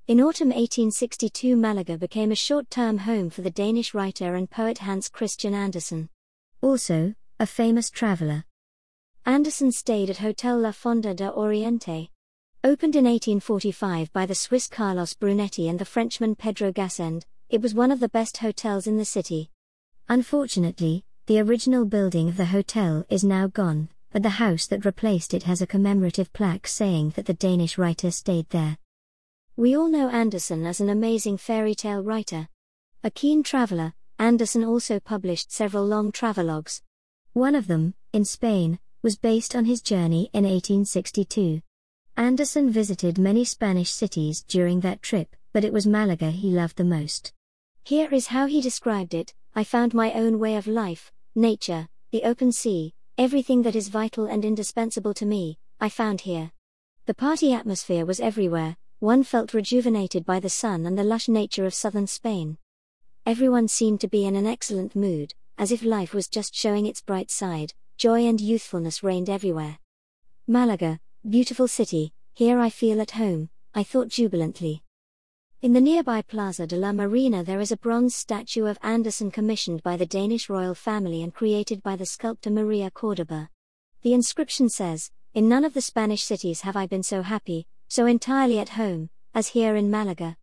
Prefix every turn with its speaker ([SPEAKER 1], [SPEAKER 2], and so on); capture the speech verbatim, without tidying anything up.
[SPEAKER 1] In autumn eighteen sixty-two, Malaga became a short-term home for the Danish writer and poet Hans Christian Andersen. Also, a famous traveller. Andersen stayed at Hotel La Fonda de Oriente. Opened in eighteen forty-five by the Swiss Carlos Brunetti and the Frenchman Pedro Gasend, it was one of the best hotels in the city. Unfortunately, the original building of the hotel is now gone, but the house that replaced it has a commemorative plaque saying that the Danish writer stayed there. We all know Andersen as an amazing fairy tale writer. A keen traveller, Andersen also published several long travelogues. One of them, in Spain, was based on his journey in eighteen sixty-two. Andersen visited many Spanish cities during that trip, but it was Malaga he loved the most. Here is how he described it: "I found my own way of life, nature, the open sea, everything that is vital and indispensable to me, I found here. The party atmosphere was everywhere, one felt rejuvenated by the sun and the lush nature of southern Spain. Everyone seemed to be in an excellent mood, as if life was just showing its bright side, joy and youthfulness reigned everywhere. Malaga, beautiful city, here I feel at home," I thought jubilantly. In the nearby Plaza de la Marina there is a bronze statue of Andersen commissioned by the Danish royal family and created by the sculptor Maria Cordoba. The inscription says, "In none of the Spanish cities have I been so happy, so entirely at home, as here in Malaga."